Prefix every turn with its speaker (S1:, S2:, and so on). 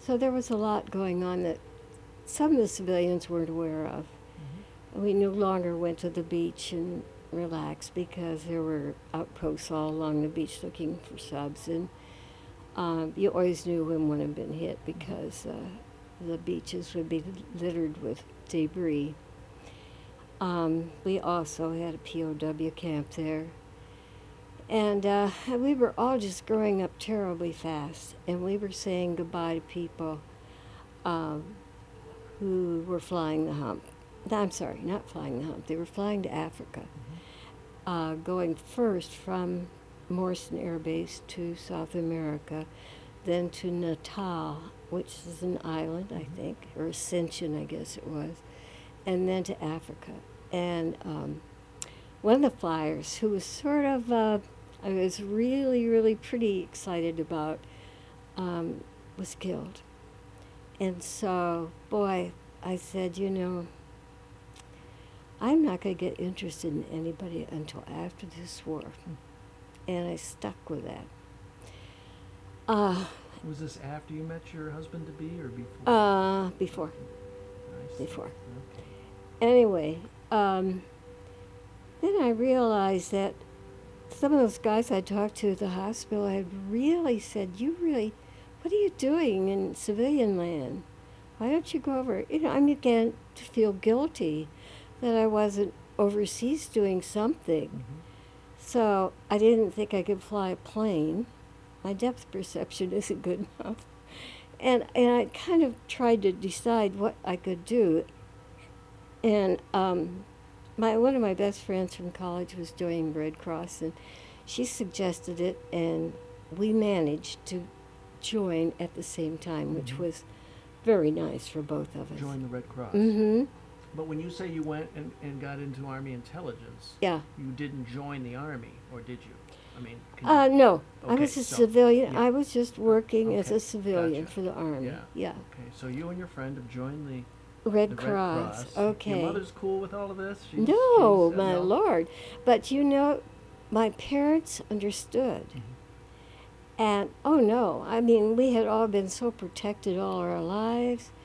S1: So there was a lot going on that some of the civilians weren't aware of. We no longer went to the beach and relaxed because there were outposts all along the beach looking for subs, and you always knew when one had been hit because the beaches would be littered with debris. We also had a POW camp there. And we were all just growing up terribly fast, and we were saying goodbye to people who were flying the hump. I'm sorry, not flying the hump. They were flying to Africa, going first from Morrison Air Base to South America, then to Natal, which is an island, I think, or Ascension, I guess it was, and then to Africa. And one of the flyers, who was sort of, I was really, really pretty excited about, was killed. And so, boy, I said, you know, I'm not going to get interested in anybody until after this war. And I stuck with that.
S2: Was this after you met your husband-to-be or before?
S1: Before.
S2: Nice.
S1: Before.
S2: Okay.
S1: Anyway, then I realized that some of those guys I talked to at the hospital had really said, what are you doing in civilian land? Why don't you go over? You know, I began to feel guilty that I wasn't overseas doing something. So I didn't think I could fly a plane. My depth perception isn't good enough. And I kind of tried to decide what I could do. And one of my best friends from college was doing Red Cross, and she suggested it, and we managed to join at the same time, which was very nice for both of us.
S2: Join the Red Cross. But when you say you went and got into Army intelligence,
S1: yeah,
S2: you didn't join the Army, or did you? I mean,
S1: no.
S2: Okay,
S1: I was a
S2: so,
S1: civilian.
S2: yeah.
S1: I was just working as
S2: Okay,
S1: a civilian
S2: gotcha.
S1: for the Army.
S2: Yeah. Okay, so you and your friend have joined the
S1: Red
S2: Red
S1: Cross.
S2: Cross.
S1: Okay.
S2: Your mother's cool with all of this?
S1: No, my Lord. But you know, my parents understood. And, oh no, I mean, we had all been so protected all our lives.